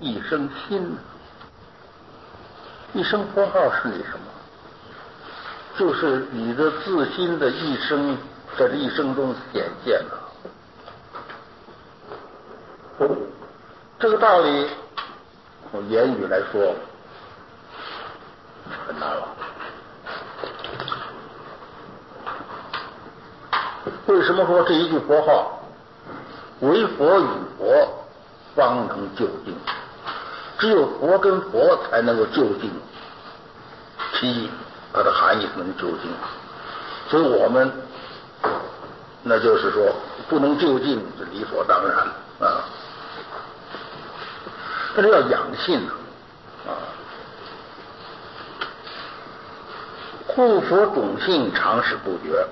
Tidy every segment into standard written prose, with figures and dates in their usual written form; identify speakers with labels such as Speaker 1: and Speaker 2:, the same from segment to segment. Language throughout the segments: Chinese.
Speaker 1: 一生心。一声佛号是你什么？就是你的自心的一生，在这一生中显现了。这个道理，用言语来说很难了。为什么说这一句佛号，唯佛与佛方能究竟？只有佛跟佛才能够究竟其意，它的含义能究竟。所以我们那就是说不能究竟是理所当然啊。但是要养性啊，护佛种性常使不绝。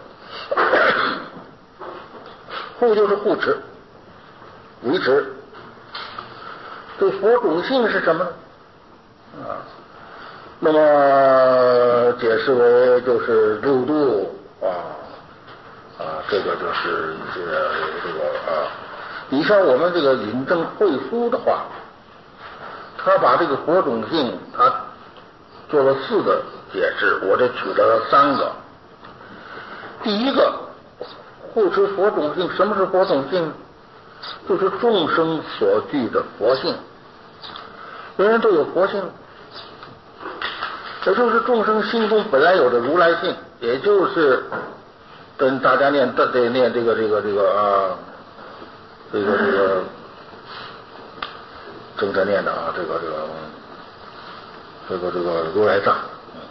Speaker 1: 护就是护持、维持。这佛种性是什么呢？啊，那么解释为就是六度这个就是这个你像我们这个引证会书的话，他把这个佛种性他做了4个解释，我这举了3个。第一个，护持佛种性。什么是佛种性？就是众生所具的佛性。人人都有佛性，也就是众生心中本来有的如来性，也就是跟大家念这个正在念的这个如来藏。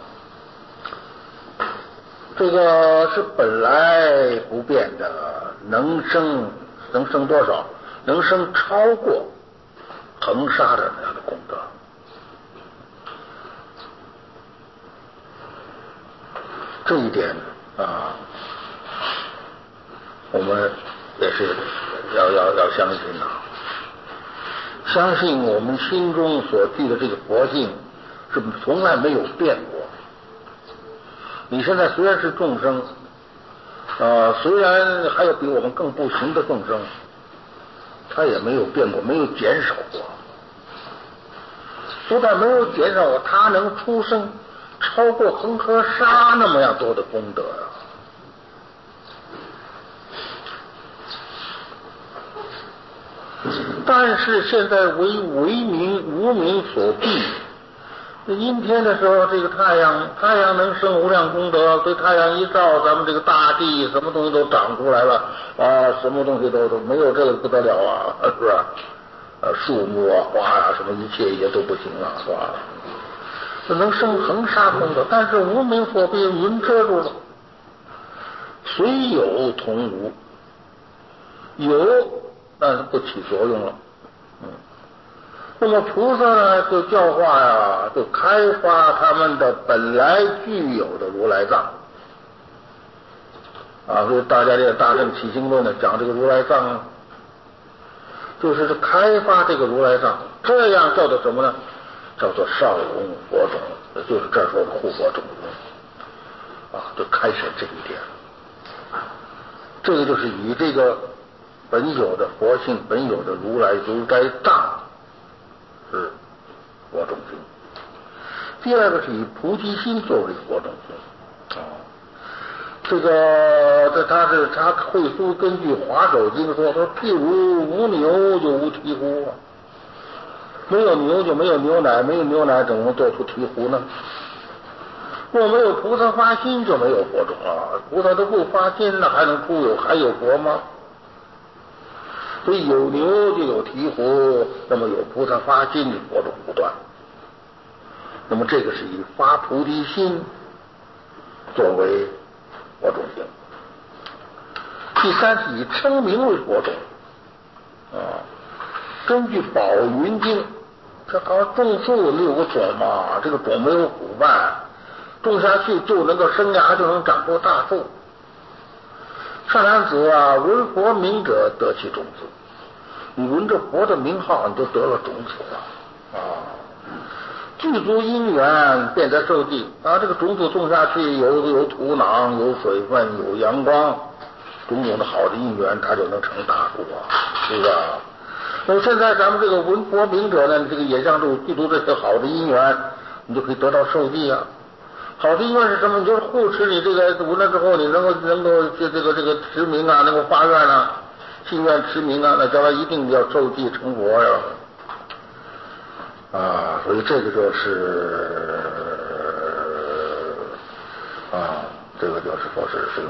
Speaker 1: 这个是本来不变的，能生多少？能生超过恒沙的那样的功德。这一点我们也是要相信相信我们心中所具的这个佛性是从来没有变过。你现在虽然是众生，虽然还有比我们更不行的众生，他也没有变过，没有减少过。不但没有减少过，他能出生超过恒河沙那么样多的功德啊！但是现在为无明所蔽。阴天的时候，这个太阳能生无量功德，所以太阳一照，咱们这个大地什么东西都长出来了什么东西都没有这个不得了是吧？树木花什么一切也都不行了，是吧？能生恒沙功德，但是无明所蔽，云遮住了，虽有同无，有但是不起作用了。那么菩萨呢，就教化就开发他们的本来具有的如来藏所以大家这个大乘起心论呢，讲这个如来藏就是开发这个如来藏，这样叫做什么呢？叫做少龙佛种，也就是这儿说的护佛种就开始这一点。这个就是以这个本有的佛性，本有的如来藏是佛种性。第二个是以菩提心作为佛种性这个他会书根据华首经说譬如无牛就无醍醐没有牛就没有牛奶，没有牛奶怎么能做出醍醐呢？若没有菩萨发心就没有佛种菩萨都不发心，那还有佛吗？所以有牛就有醍醐，那么有菩萨发心，佛种不断。那么这个是以发菩提心作为佛种性。第三是以称名为佛种根据宝云经，这好像种树6个种嘛，这个种没有腐败，种下去就能够生芽，就能长出大树。善男子闻佛名者得其种子，你闻着佛的名号，你就得了种子了具足因缘，便得受地这个种子种下去，有土壤，有水分，有阳光，种种的好的因缘，它就能成大树是吧？ 那么现在咱们这个文博明者呢，这个也像具足这些好的因缘，你就可以得到受记啊。好的因缘是什么？你就是护持你这个闻了之后，你能够这个持名啊，能够发愿啊，信愿持名啊，那将来一定要受记成佛呀。所以这个就是这个就是说是这个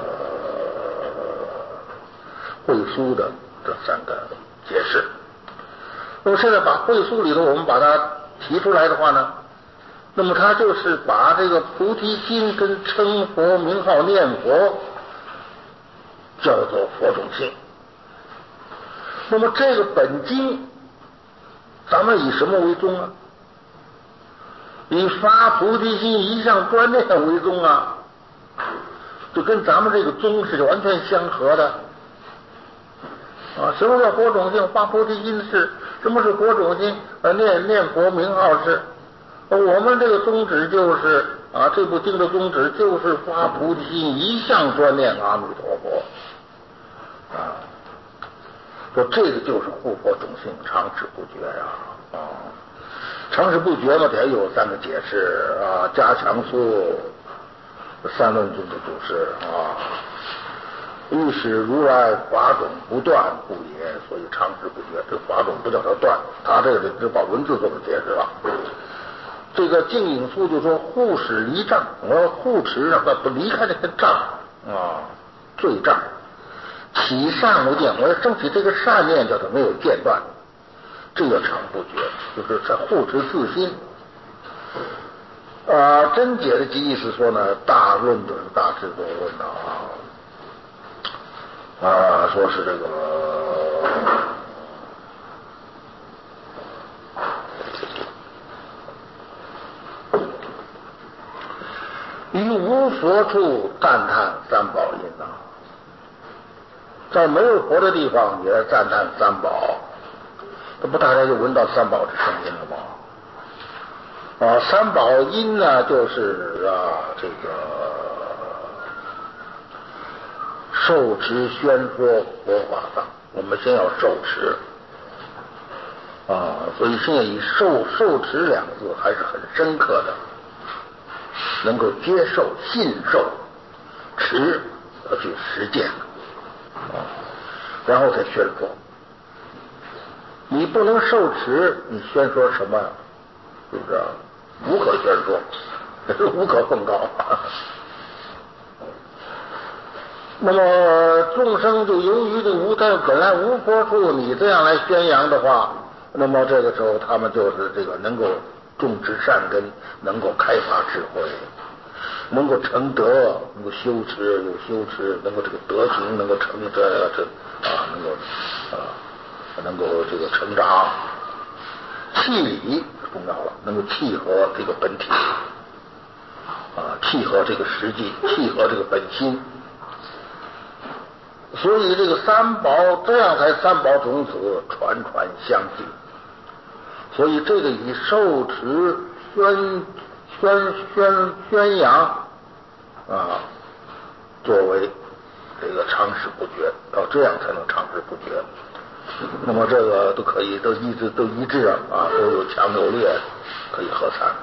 Speaker 1: 会书的这3个解释。那么现在把会书里头我们把它提出来的话呢，那么它就是把这个菩提心跟称佛名号念佛叫做佛种性。那么这个本经咱们以什么为宗啊？以发菩提心一向专念为宗啊，就跟咱们这个宗是完全相合的什么叫佛种性？发菩提心是什么是佛种性？念佛名号是我们这个宗旨就是这部经的宗旨就是发菩提心一向专念阿弥陀佛说这个就是护佛种性，长持不绝呀长持不绝嘛，得有3个解释加强书三论宗的注释欲使如来法种不断故也，所以长持不绝。这个法种不叫它断，他这个只把文字做个解释了。这个净影书就说护使离障，我要护持让他不离开这个障罪障，起善无间，我要升起这个善念叫它没有间断，这个长不绝，就是在护持自心。真解的意思说呢，大论就是大智度论说是这个于无佛处赞叹三宝音在没有佛的地方也赞叹三宝，这不大家就闻到三宝的声音了吗？三宝音呢，就是这个受持宣说佛法藏，我们先要受持所以现在以受持2个字还是很深刻的，能够接受、信受、持而去实践然后再宣说。你不能受持，你宣说什么？是不是无可宣说，无可奉告那么众生就由于这本来无佛处，你这样来宣扬的话，那么这个时候他们就是这个能够种植善根，能够开发智慧，能够成德，能够修持，能够这个德行能够成能够这个成长，气理重要了，能够契合这个本体契合这个实际，契合这个本心。所以这个三宝，这样才三宝种子传相继。所以这个以受持宣扬作为这个长持不绝，要这样才能长持不绝。那么这个都可以都一致都有强有劣，可以合参。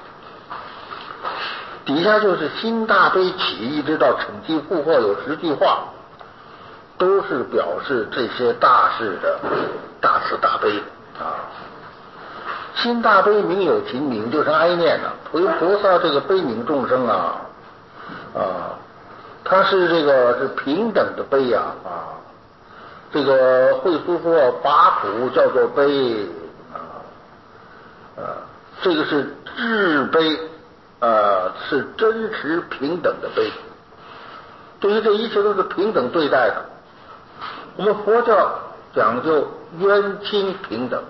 Speaker 1: 底下就是心大悲起，一直到惩其负荷有10句话，都是表示这些大事的大慈大悲心大悲名有情，悯就是哀念菩萨这个悲悯众生他是这个是平等的悲这个慧书说拔苦叫做悲这个是至悲是真实平等的悲，对于这一切都是平等对待的。我们佛教讲究冤亲平等，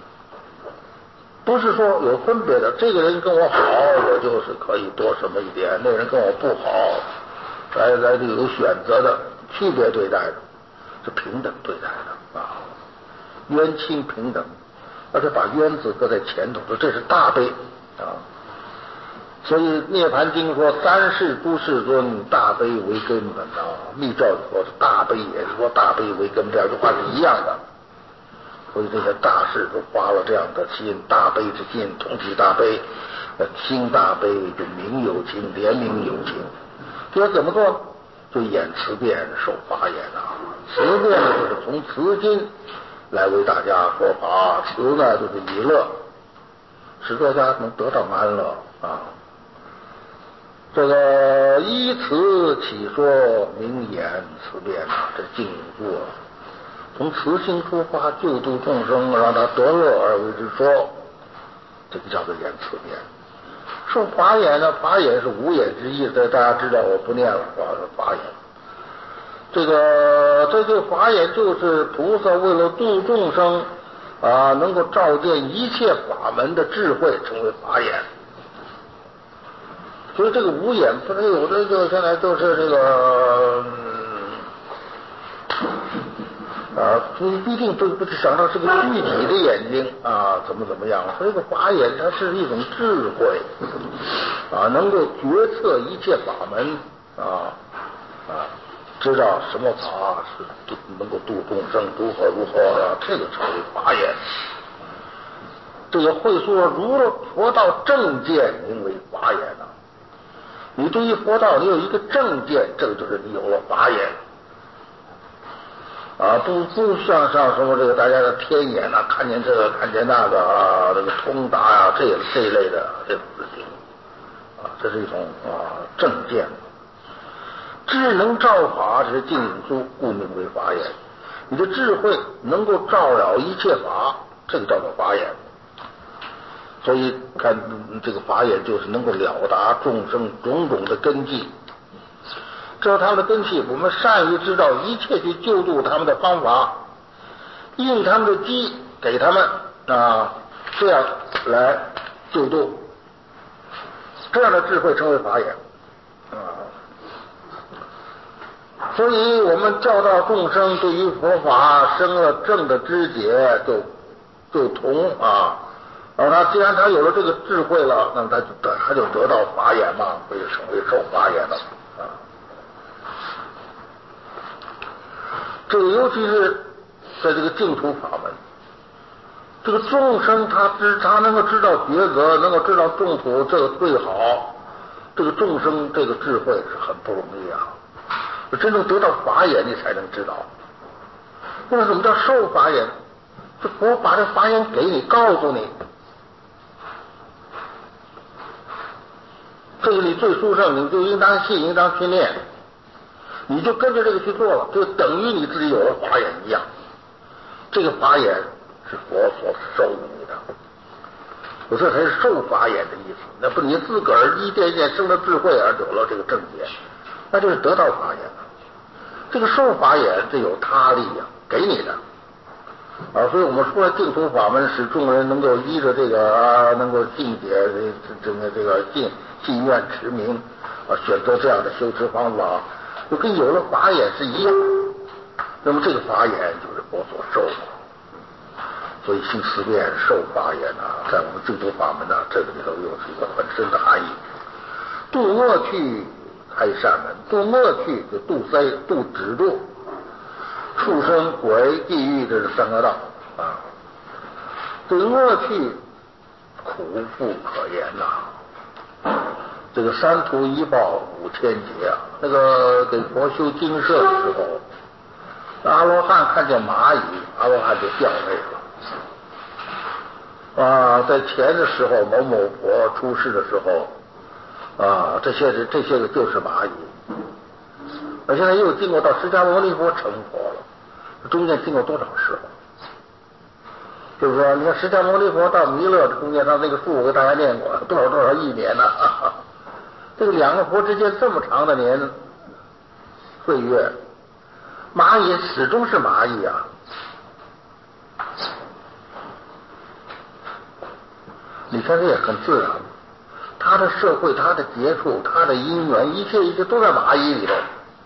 Speaker 1: 不是说有分别的，这个人跟我好我就是可以多什么一点，那人跟我不好来就有选择的，区别对待的，是平等对待的冤亲平等，而且把冤字搁在前头，说这是大悲所以《涅盘经》说三世诸世尊，大悲为根本密教说大悲也是说大悲为根，这2句话是一样的所以这些大士都发了这样的心，大悲之心，同体大悲，兴大悲，就明有情，联名有情。这要怎么做呢？就演词辩，受法演啊。词辩呢，就是从词经来为大家说法，词呢就是以乐，使大家能得到安乐啊。这个依词起说明言词辩啊，这静坐从慈心出发，救度众生，让他得乐而为之说，这个叫做言词辩。受法眼呢，法眼是五眼之一，这大家知道，我不念了，法眼。这个法眼就是菩萨为了度众生啊，能够照见一切法门的智慧，成为法眼。所以这个五眼不是有的，就现在就是这个不一定不是想到是个具体的眼睛啊，怎么样？这个法眼它是一种智慧啊，能够决策一切法门知道什么法是能够度众生，如何啊，这个称为法眼。这个会说如了佛道正见，名为法眼啊。你对于佛道你有一个正见，这个就是你有了法眼啊，不像什么这个大家的天眼啊，看见这个看见那个啊，这个通达啊，这一类的这种事情啊，这是一种正见。智能照法，这是净影书，故名为法眼。你的智慧能够照了一切法，这个叫做法眼。所以看这个法眼就是能够了达众生种种的根基，知道他们的根基，我们善于知道一切去救度他们的方法，应他们的机给他们啊，这样来救度，这样的智慧称为法眼啊。所以我们教导众生对于佛法生了正的知觉，就同啊。他既然他有了这个智慧了，那么他就得到法眼嘛，会成为受法眼了啊。这个尤其是在这个净土法门，这个众生他能够知道抉择，能够知道众土这个最好，这个众生这个智慧是很不容易啊。真正得到法眼，你才能知道。那么什么叫受法眼？这佛把这法眼给你，告诉你。这个你最殊胜，你就应当信，应当去念，你就跟着这个去做了，就等于你自己有了法眼一样。这个法眼是佛所授予你的，我这才是受法眼的意思。那不你自个儿一点一点生了智慧而有了这个正觉，那就是得到法眼了。这个受法眼这有他力呀，给你的所以我们说了净土法门，使众人能够依着这个能够信解这个信愿持名选择这样的修持方法，就跟有了法眼是一样。那么这个法眼就是佛所受的，所以行思辨受法眼在我们净土法门这个里头又是一个很深的含义。度恶趣开善门，度恶趣就度止住畜生鬼地狱，这是三个道啊。这个恶趣苦不可言这个三途一报5000劫那个给佛修精舍的时候，阿罗汉看见蚂蚁，阿罗汉就掉泪了在前的时候，某某佛出世的时候这些个就是蚂蚁。现在又经过到释迦牟尼佛成佛了，中间经过多少时候？就是说，你看释迦牟尼佛到弥勒的中间，他那个数我给大家念过，多少亿年呢？这个两个佛之间这么长的岁月，蚂蚁始终是蚂蚁啊。你看这也很自然，他的社会、他的接触、他的因缘，一切都在蚂蚁里头。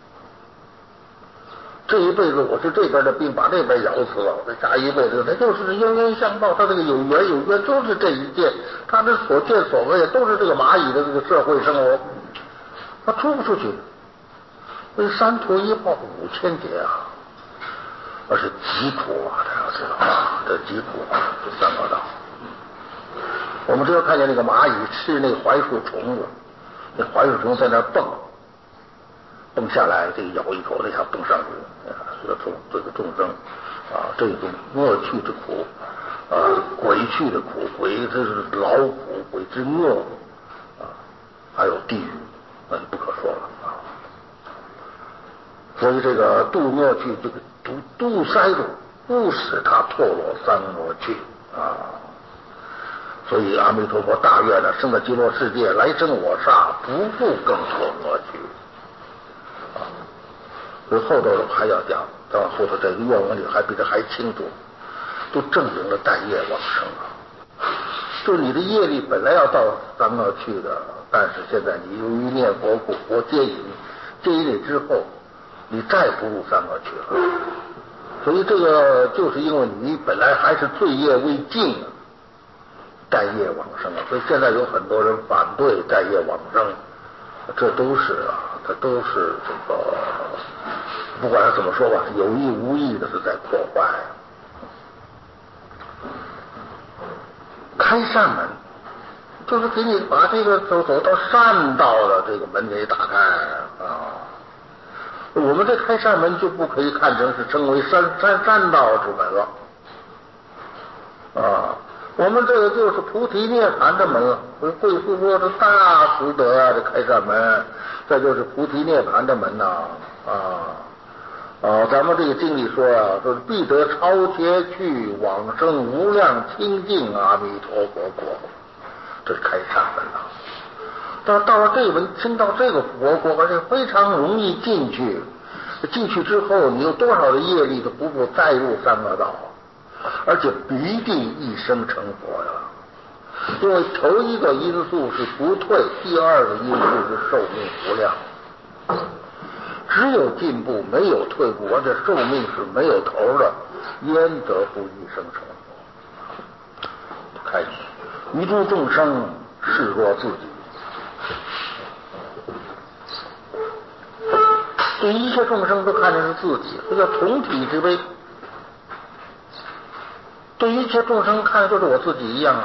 Speaker 1: 这一辈子我是这边的病把那边咬死了，这下一辈子他就是冤冤相报，他这个有缘都是这一届，他的所见所闻都是这个蚂蚁的这个社会生活，他出不出去。这三途一报5000劫而且极苦啊，大家知道啊，这极苦啊，这三恶道。我们只要看见那个蚂蚁吃那个槐树虫子，那槐树虫在那蹦下来，这个咬一口，那下蹦上去啊，这个众生啊，这种恶趣之苦啊，鬼趣的苦，鬼这是劳苦，鬼之恶啊，还有地狱，那就不可说了啊。所以这个度恶趣，这个度塞住，不使他堕落三恶趣啊。所以阿弥陀佛大愿呢，生在极乐世界，来生我刹，不复更堕恶趣啊。所以后头还要讲，再往后头这个愿文里还比这还清楚，都证明了带业往生啊。就是你的业力本来要到三恶趣的，但是现在你由于念佛故佛接引你之后，你再不入三恶趣了。所以这个就是因为你本来还是罪业未尽啊，带业往生啊。所以现在有很多人反对带业往生，这都是这个不管怎么说吧，有意无意的是在破坏。开善门就是给你把这个走到善道的这个门给打开啊。我们这开善门就不可以看成是称为善道之门了啊。我们这个就是菩提涅槃的门了。贵妇说这大福德啊，这开善门，这就是菩提涅槃的门呐咱们这个经里说啊，说必得超阶去往生无量清净阿弥陀佛国，这是开善门啊。但到了这门，听到这个佛国，而且非常容易进去。进去之后，你有多少的业力都不复再入三恶道，而且必定一生成佛呀。因为头一个因素是不退，第二个因素是寿命无量。只有进步，没有退步，而且寿命是没有头的，焉得不一生成佛？开始，于诸众生视若自己。对一切众生都看成是自己，这叫同体之悲。对一切众生看就是我自己一样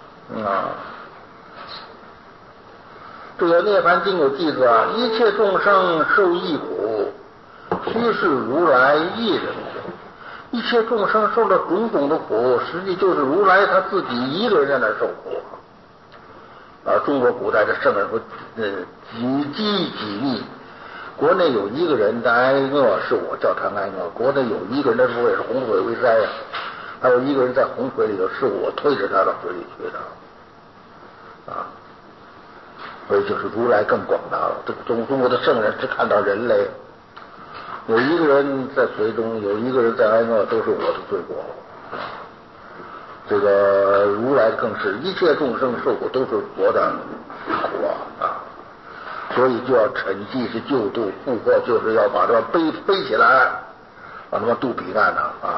Speaker 1: 这个《涅槃经》有记载啊，一切众生受一苦，须是如来一人苦。一切众生受了种种的苦，实际就是如来他自己一个人在那受苦中国古代的圣人说，几机几逆。国内有一个人的挨饿，是我叫他挨饿；国内有一个人的不也是洪水为灾还有一个人在洪水里头，是我推着他到水里去的所以就是如来更广大了。这个中国的圣人只看到人类，有一个人在水中，有一个人在挨饿，都是我的罪过这个如来更是一切众生受苦都是佛的苦所以就要惩济是救度，复活就是要把这背起来，把他们渡彼岸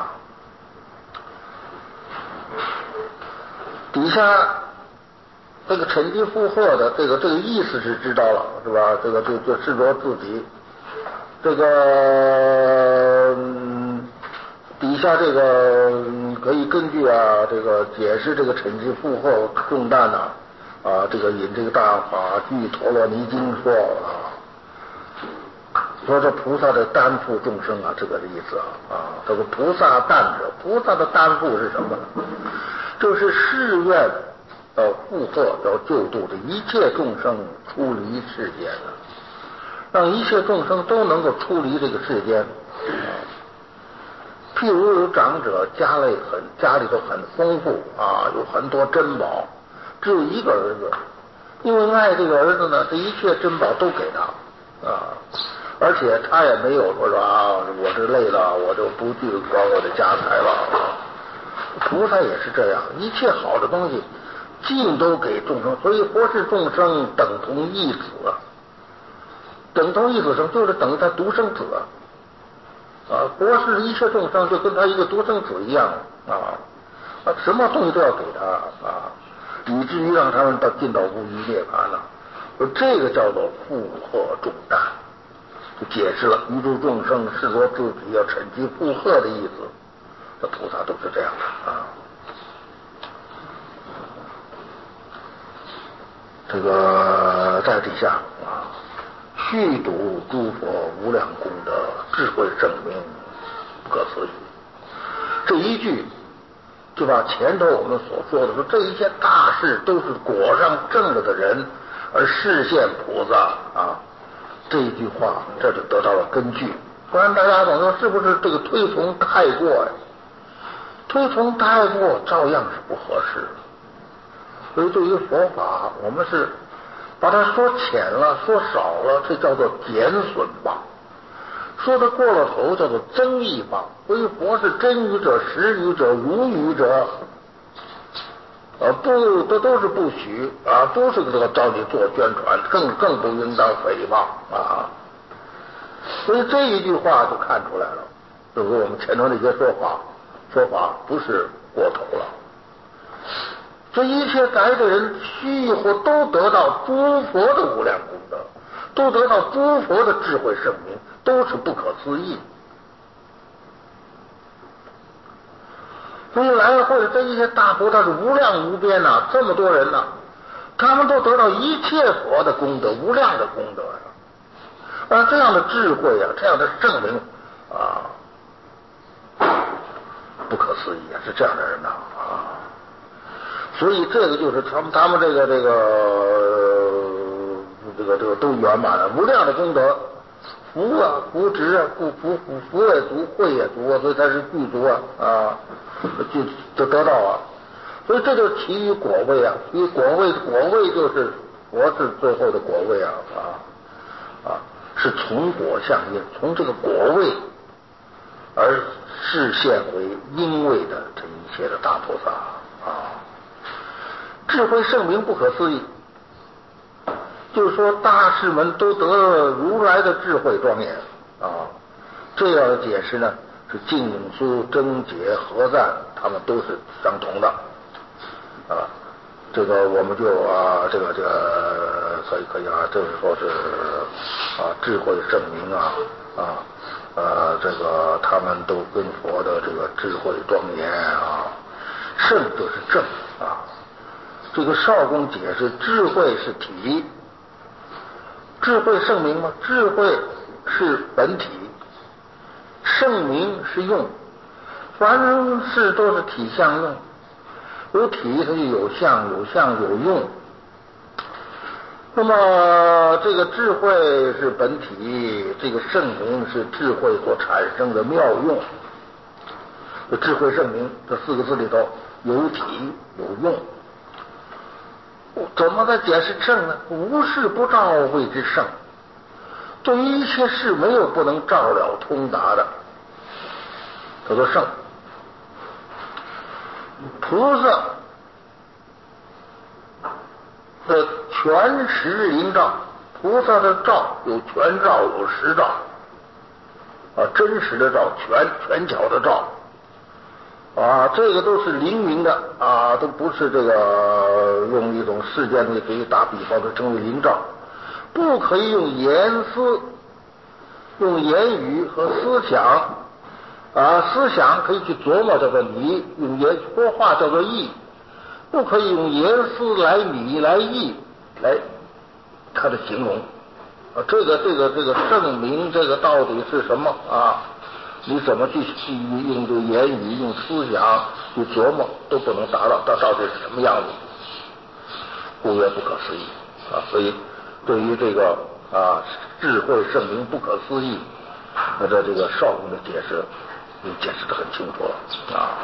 Speaker 1: 底下这个惩济复活的这个意思是知道了，是吧？这个就视作自己。这个底下这个可以根据这个解释这个惩济复活重担这个引这个大法具陀罗尼经说这菩萨的担负众生这个意思这个菩萨担者，菩萨的担负是什么呢？就是誓愿要复活要救度的一切众生出离世间让一切众生都能够出离这个世间譬如有长者家里头很丰富有很多珍宝，只有一个儿子，因为爱这个儿子呢，这一切珍宝都给他而且他也没有说我这累了，我就不去管我的家财了。菩萨也是这样，一切好的东西尽都给众生，所以佛是众生等同一子等同一子生就是等于他独生子佛是一切众生就跟他一个独生子一样什么东西都要给他以至于让他们进到无余涅槃了。这个叫做负荷重担， 解释了宇宙众生视作自己要趁机附和的意思。这菩萨都是这样的啊。这个在底下啊，续读诸佛无量功德，智慧圣明，不可思议。这一句就把前头我们所说的说这一些大事都是果上正了的人而示现菩萨啊，这一句话这就得到了根据。不然大家总说是不是这个推崇太过呀？推崇太过照样是不合适的。所以对于佛法，我们是把它说浅了说少了，这叫做减损吧；说的过了头叫做增益吧。所以佛是真语者、实语者、如语者，不，这都是不许啊，都是这个照你做宣传，更不应当诽谤啊。所以这一句话就看出来了，就是我们前头那些说法不是过头了。这一切来的人须以后都得到诸佛的无量功德，都得到诸佛的智慧圣明，都是不可思议。所以来会这一些大菩萨是无量无边呐，这么多人呐，他们都得到一切佛的功德，无量的功德呀！这样的智慧啊，这样的圣明啊，不可思议啊，是这样的人呐啊！所以这个就是他们这个都圆满了，无量的功德，福啊，福值啊，福也足，慧也足啊，所以才是具足啊，就得到啊。所以这就是其余果位啊，其余果位就是佛是最后的果位啊，是从果向因，从这个果位而示现为因位的这一切的大菩萨啊。智慧圣明不可思议，就是说大士们都得了如来的智慧庄严啊。这样的解释呢，是净永苏、真解、合赞，他们都是相同的啊。这个我们就这个可以啊，就是说是智慧圣明这个他们都跟佛的这个智慧庄严啊，圣就是正啊。这个少公解释智慧是体，智慧圣明吗？智慧是本体，圣明是用，凡事都是体相用，有体它就有相，有相有用。那么这个智慧是本体，这个圣明是智慧所产生的妙用。这智慧圣明这四个字里头有体有用。怎么来解释圣呢？无事不照谓之圣，对于一切事没有不能照了通达的，叫做圣。菩萨的全实灵照，菩萨的照有全照有实照真实的照，全巧的照这个都是灵明的都不是这个用一种世间的给打比方的称为灵照，不可以用言思，用言语和思想思想可以去琢磨叫做理，用言说话叫做意，不可以用言思来理来意来它的形容这个证明这个到底是什么你怎么去用这个言语用思想去琢磨都不能达到到底是什么样子，故曰不可思议所以对于这个智慧圣明不可思议这个少公的解释解释得很清楚了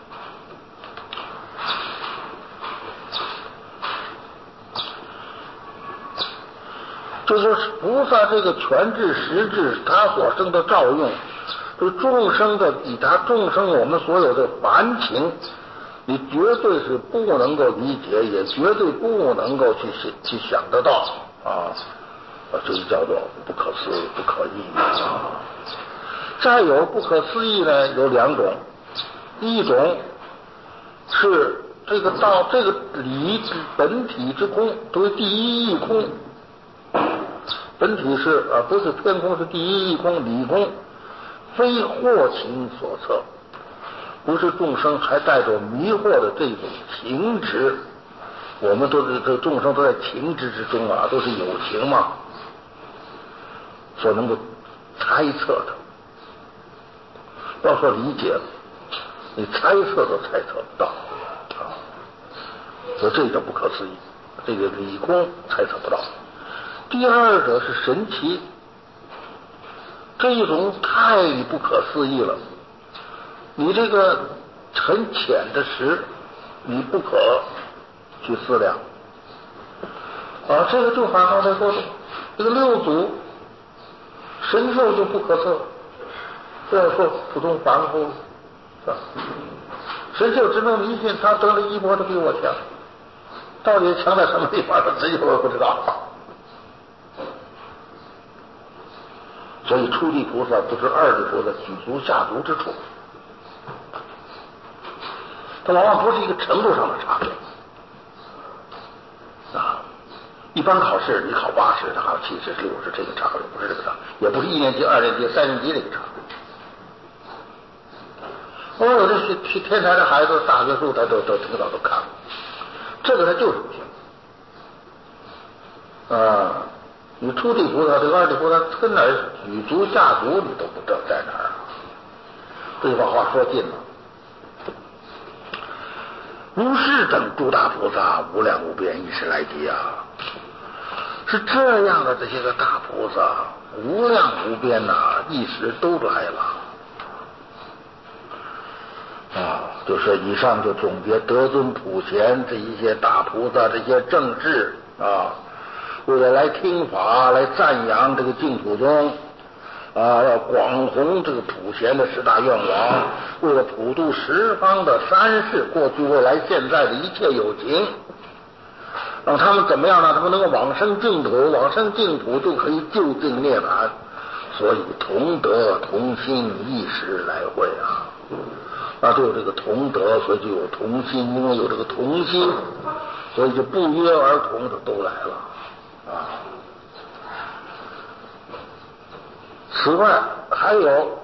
Speaker 1: 就是菩萨这个全智实智他所生的照用，对众生的以他众生我们所有的凡情，你绝对是不能够理解，也绝对不能够去想得到这就叫做不可思议不可议再有不可思议呢有两种，一种是这个道这个理本体之空，对第一义空， 本体是不是天空，是第一义空理空，非惑情所测，不是众生还带着迷惑的这种情执，我们都是这众生都在情执之中都是有情嘛，所能够猜测的，不要说理解了，你猜测都猜测不到所以这叫不可思议，这个理空猜测不到。第二者是神奇，这一种太不可思议了，你这个很浅的识你不可去思量这个就好像刚才说的这个六祖神秀就不可测，不要说普通凡夫是吧？神秀只能迷信，他得了衣钵都比我强，到底强在什么地方神秀我不知道。所以初地菩萨不是二地菩萨举足下足之处，它往往不是一个程度上的差别一般考试你考80，他考70、60，这个差别不是这个差，也不是1年级、2年级、3年级这个差别。有的去天台的孩子，大学书他都挺早都看了，这个他就是不行你初地菩萨这个二地菩萨跟哪儿举足下足你都不知道在哪儿这句话说尽了。如是等诸大菩萨无量无边一时来集是这样的，这些个大菩萨无量无边一时都来了就是以上就总结德尊普贤这一些大菩萨这些正士为了来听法来赞扬这个净土宗要广弘这个普贤的10大愿望，为了普度十方的三世过去未来现在的一切有情，让他们怎么样呢？他们能够往生净土，往生净土就可以究竟涅槃，所以同德同心一时来会就有这个同德，所以就有同心，因为有这个同心，所以就不约而同的都来了此外还有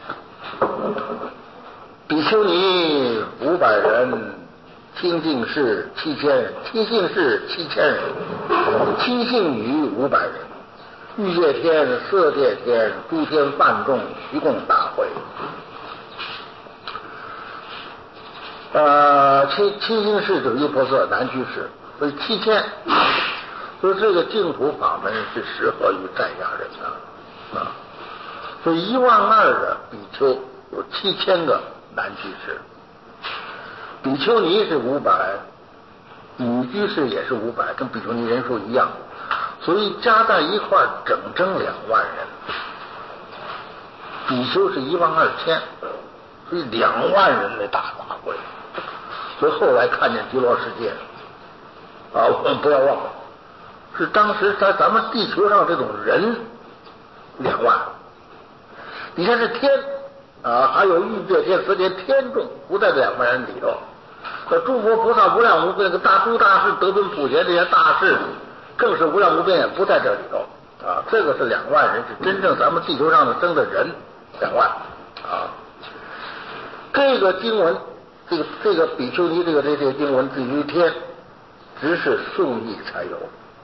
Speaker 1: 比丘尼500人，清净士7000人，清净士7000人，清净女500人，欲界天、色界天、诸天梵众一共大会清净士就是优婆塞南居士，所以7000，所以这个净土法门是适合于在家人的所以12000的比丘有7000个男居士，比丘尼是500，女居士也是500，跟比丘尼人数一样，所以加在一块整2万人。比丘是12000，所以2万人的大会。所以后来看见极乐世界我们不要忘了，是当时在咱们地球上这种人2万。底下是天还有欲界天、色界天众不在这2万人里头。诸佛菩萨无量无边，诸大士德尊普贤这些大士更是无量无边，也不在这里头这个是2万人，是真正咱们地球上的生的人2万这个经文，这个比丘尼这个经文至于天，只是宋译才有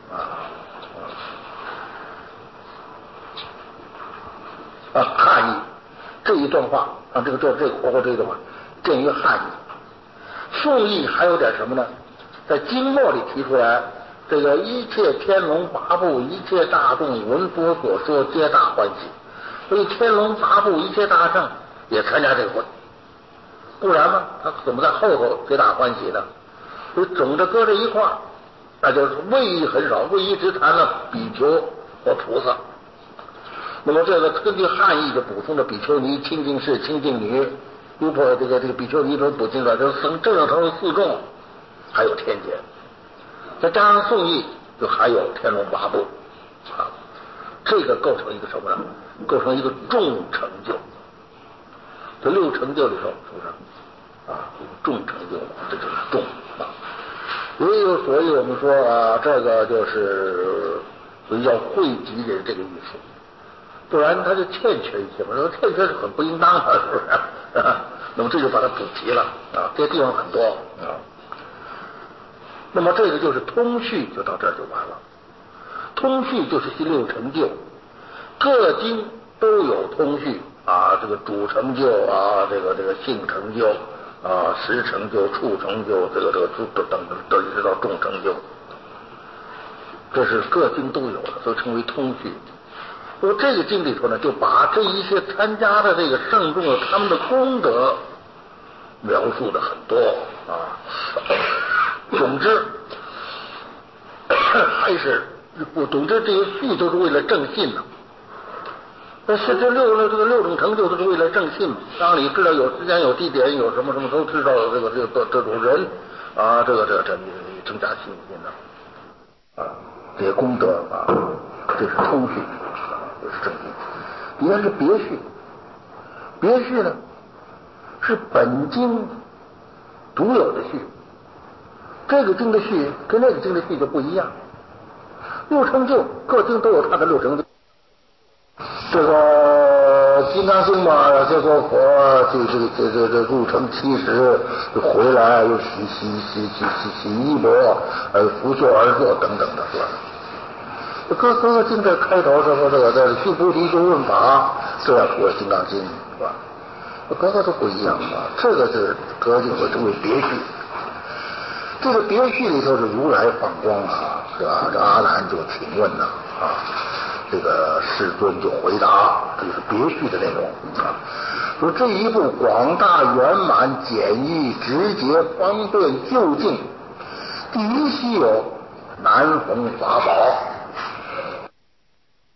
Speaker 1: 汉译这一段话这个活活这一段话见于汉译。宋译还有点什么呢？在经末里提出来，这个一切天龙八部一切大众闻佛所说皆大欢喜，所以天龙八部一切大圣也参加这个会，不然呢他怎么在后头皆大欢喜呢？所以总的搁在一块那就是位移很少，位移只谈了比丘和菩萨。那么这个根据汉译就补充的比丘尼、清净士、清净女、优婆这个比丘尼补进来，这正成为4众，还有天界，再加上宋译，就还有天龙八部这个构成一个什么呢？构成一个众成就。这6成就里头是不是众成就这就是众所以我们说这个就是所以要惠及人这个意思，不然他就欠缺一些嘛，说欠缺是很不应当的，是不是？那么这就把它补齐了啊，这些地方很多啊。那么这个就是通序，就到这儿就完了。通序就是第六成就，各经都有通序啊，这个主成就啊，这个性成就啊，实成就、处成就，这个等一直到众成就，这是各经都有的，所以称为通序。说这个经里头呢，就把这一些参加的这个圣众他们的功德描述的很多啊。总之还是总之这些序都是为了正信呢。但是这六种成就都是为了正信嘛。当你知道有时间、有地点、有什么都知道这种人啊，这你增加信心呢啊，这些功德啊，这是通序啊，这是正信。你看是别序，别序呢是本经独有的序。这个经的序跟那个经的序就不一样。六成就，各经都有它的六成就。这个金刚经嘛，这个佛这入城70回来又洗衣钵，扶坐而坐等等的，是吧？各个经在开头说这个须菩提就问法，这样出了金刚经，是吧？各个都不一样啊。这个是各经会称为别序。这个别序里头是如来放光啊，是吧？这阿难就请问呐啊，这个世尊就回答，这就是别序的内容啊。说这一部广大圆满、简易、直接、方便、就近，第一稀有，难逢法宝。